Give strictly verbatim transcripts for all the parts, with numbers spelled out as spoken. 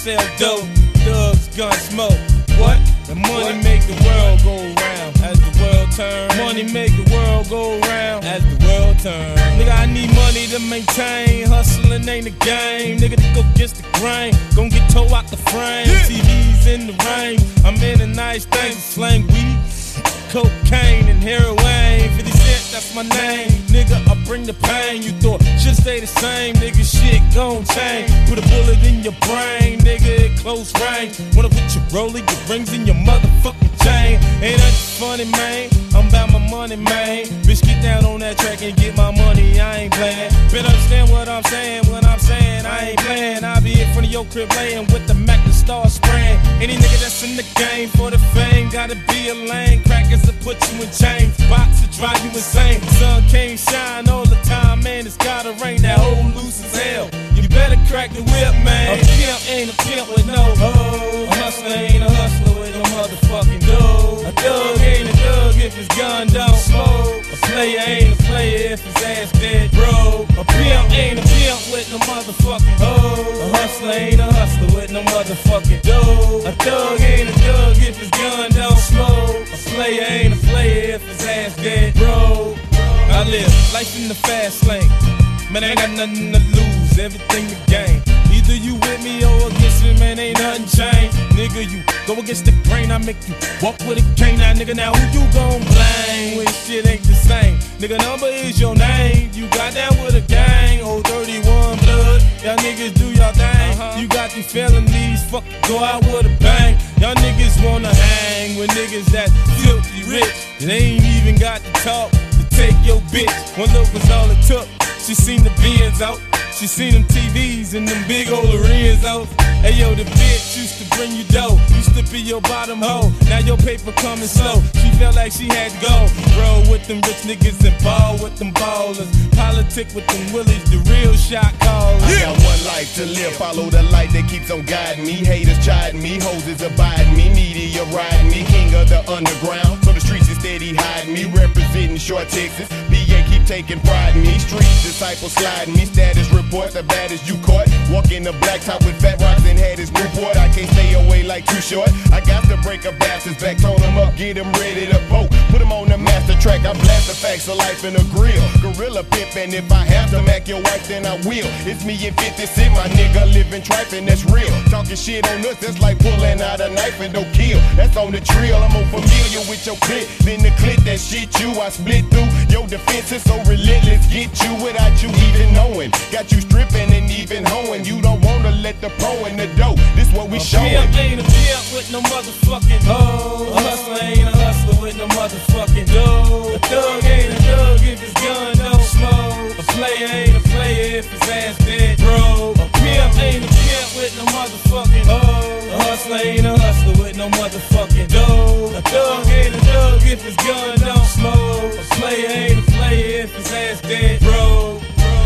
sell dope, thugs, gun, smoke. What? The money what? Make the world go round as the world turns. Money make the world go round as the world turns. Nigga, I need money to maintain. Hustling ain't a game. Nigga, to go against the grain. Gon' get towed out the frame. Yeah. T Vs in the rain. I'm in a nice thing. Slang weed, cocaine, and heroin. fifty cent, that's my name. Nigga, I bring the pain. You thought should stay the same. Nigga, shit gon' change. Put a bullet in your brain. Nigga, at close range. Wanna put your roller, your rings in your motherfucking chain. Ain't that funny, man? I'm about my money, man. Bitch, get down on that track and get my money. I ain't playing. Better understand what I'm saying. When I'm saying I ain't playing, I be in front of your crib laying with the Mac and start spraying. Any nigga that's in the game for the fame gotta be a lane. Crackers to put you in chains. Box to drive you insane. Sun can't shine all the time, man. It's gotta rain. That hole loose as hell. You better crack the whip, man. A pimp ain't a pimp with no hoes. A hustler ain't a hustler with no motherfucking dough. A thug ain't a thug if his gun don't smoke. A player ain't a player if his ass dead broke. A pimp ain't a pimp with no motherfucking hoes. A hustler ain't a hustler with no motherfucking dough. A thug ain't a thug if his gun don't smoke. A player ain't a player if his ass dead broke. I live life in the fast lane. Man, I ain't got nothing to lose, everything to gain. Either you with me or against me, man, ain't nothing changed. Nigga, you go against the grain, I make you walk with a cane. Now, nigga, now who you gon' blame when shit ain't the same? Nigga, number is your name. You got down with a gang, oh thirty-one blood. Y'all niggas do y'all thing. Uh-huh. You got these felonies, fuck, go out with a bang. Y'all niggas wanna hang with niggas that filthy rich. They ain't even got to talk to take your bitch. One look was all it took. She seen the Benz out, she seen them T Vs and them big old Rims out. Hey yo, the bitch used to bring you dough, used to be your bottom hoe. Now your paper coming slow, she felt like she had to go. Roll with them rich niggas and ball with them ballers. Politic with them willies, the real shot callers. I got one life to live, follow the light that keeps on guiding me. Haters chiding me, hoes is abiding me, media riding me. King of the underground, so the streets is steady hiding me. Representing Short Texas, B A keep taking pride in me. Street disciples sliding me, status report, the baddest you caught. Walking the black top with fat rocks and had his Newport. I can't stay away like Too Short. I got to break a bastard's back, tone him up, get him ready to vote. Put him on the master track, I blast the facts of life in a grill. Gorilla pimpin', if I have to mac your wife, then I will. It's me and fifty cent, my nigga living trifin', that's real. Talking shit on us, that's like pulling out a knife and no kill. That's on the trail, I'm more familiar with your clip than the clip that shit you. I split through your defenses so relentless, get you without you even knowing. Got you stripping and even hoeing. You don't wanna let the pro in the dough. This what we showing. A pimp ain't a pimp with no motherfucking hoe. A hustler ain't a hustler with no motherfucking dough. A thug ain't a thug if his gun don't smoke. A player ain't a player if his ass dead broke. A pimp ain't a pimp with no motherfucking hoe. A hustler ain't a hustler with no motherfucking dough. A thug ain't a thug if his gun don't smoke. A player ain't a player if his ass dead broke.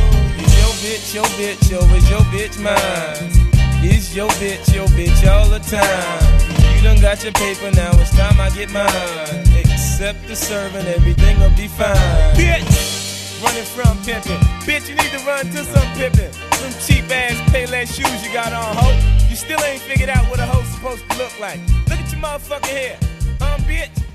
Bitch, your bitch, yo, is your bitch mine? Is your bitch, your bitch all the time? You done got your paper, now it's time I get mine. Accept the servant, everything will be fine. Bitch, running from pimpin'. Bitch, you need to run to some pimpin'. Some cheap ass Payless shoes you got on, ho. You still ain't figured out what a hoe's supposed to look like. Look at your motherfucking hair, um, bitch.